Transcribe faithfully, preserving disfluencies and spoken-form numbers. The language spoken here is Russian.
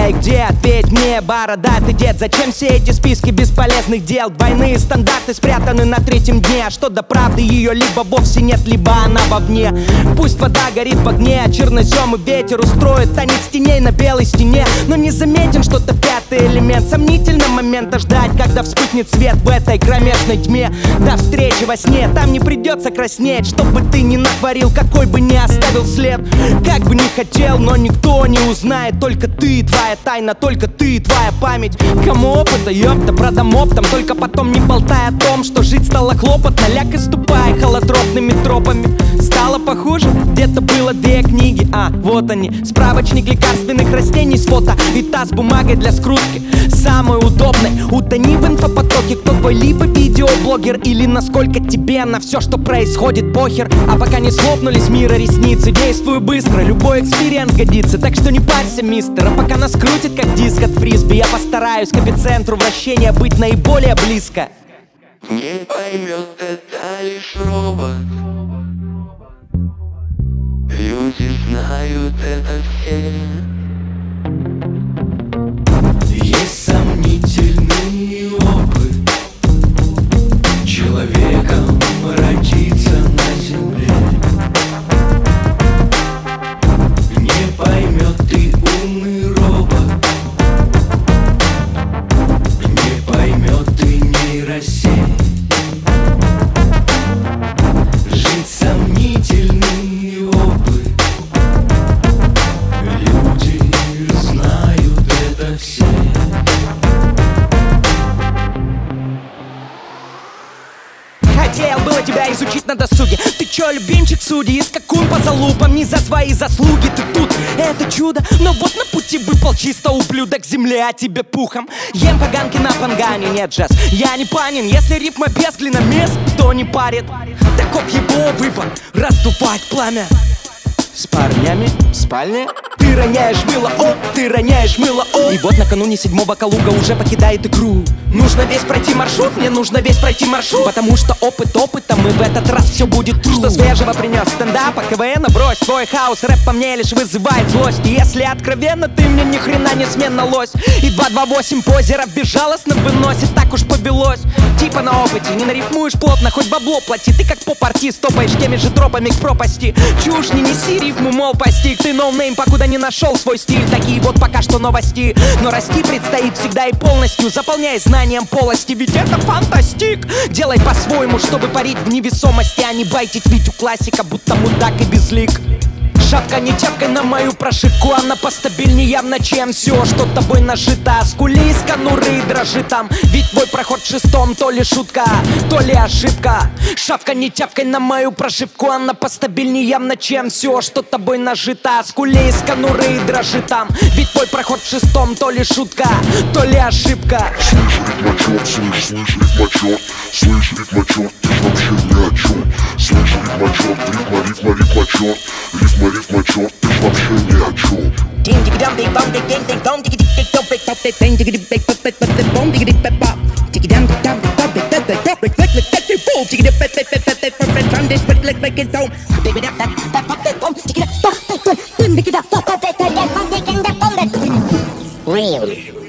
Эй, где, ответь мне, бородатый дед? Зачем все эти списки бесполезных дел? Двойные стандарты спрятаны на третьем дне. А что до правды, ее либо вовсе нет, либо она вовне. Пусть вода горит в огне, а чернозем и ветер устроит танец теней на белой стене. Но не заметен что-то пятый элемент. Сомнительно момента ждать, когда вспыхнет свет в этой кромешной тьме. До встречи во сне, там не придется краснеть. Что бы ты ни натворил, какой бы ни оставил след. Как бы не хотел, но никто не узнает. Только ты, твоя тайна, только ты, твоя память. Кому опыта, ёпта, продам оптом. Только потом не болтай о том, что жить стало хлопотно. Ляг и ступай холотропными тропами. Стало похуже? Где-то было две книги, а вот они. Справочник лекарственных растений с фото и та с бумагой для скрутки. Самый удобный, утони в инфопотоке. Кто твой, либо видеоблогер, или насколько тебе на все, что происходит, похер. А пока не слопнулись мира ресницы, действую быстро, любой экспириенс годится. Так что не парься, мистер, а пока нас крутит как диск от фрисби, я постараюсь к эпицентру вращения быть наиболее близко. Не поймет, это лишь робот. Люди знают это все. Есть сомнительный опыт. Человеком родиться на земле. Не поймет ты, умный робот. Не поймет ты, нейросеть. Жить сомнительный опыт. Люди знают это все. Хотел было тебя изучить на досуге. Ты чё, любимчик судьи, скакун по залупам. Не за свои заслуги ты тут, это чудо. Но вот на пути выпал чисто ублюдок, земля тебе пухом. Ем поганки на пангане, нет, Джаз, я не панин. Если рифма без глиномес, то не парит. Таков его выбор, раздувать пламя. С парнями в спальне. Ты роняешь мыло, о, ты роняешь мыло, о. И вот накануне седьмого Калуга уже покидает игру. Нужно весь пройти маршрут, мне нужно весь пройти маршрут. Потому что опыт опытом, и в этот раз все будет true. Что свежего принес стендапа, КВН, брось твой хаос, рэп по мне лишь вызывает злость. И если откровенно, ты мне ни хрена не сменно лось. И два два восемь позеров безжалостно выносит, так уж повелось. Типа на опыте, не нарифмуешь плотно, хоть бабло плати. Ты как поп-артист, топаешь теми же тропами к пропасти. Чушь не неси, рифму, мол, постиг. Ты ноунейм, покуда не нашел свой стиль. Такие вот пока что новости. Но расти предстоит всегда и полностью. Заполняй знанием полости, ведь это фантастик. Делай по-своему, чтобы парить в невесомости, а не байтить Витю классика, будто мудак и безлик. Шапка не тяпкой на мою прошивку, она постабильнее явно, чем все, что тобой нажито. Скули из конуры, дрожи там, ведь твой проход в шестом то ли шутка, то ли ошибка. Шапка не тяпкой на мою прошивку, она постабильнее явно, чем все, что тобой нажито. Скули из конуры, дрожи там, ведь твой проход в шестом то ли шутка, то ли ошибка. Слышь, рифмачёр, слышь, рифмачёр, слышь, рифмачёр, ты ж вообще ни о чём. Слышь, рифмачёр, рифма, рифма, чёрт, рифма, рифмачёр, ты ж вообще ни о чём. Ding ding dong ding dong ding ding ding dong ding ding ding dong ding dong ding ding ding ding dong ding ding dong ding ding ding dong ding ding dong ding ding ding dong ding ding ding ding dong ding ding ding ding dong ding ding ding ding dong ding ding ding dong ding ding ding dong ding ding ding dong. Real.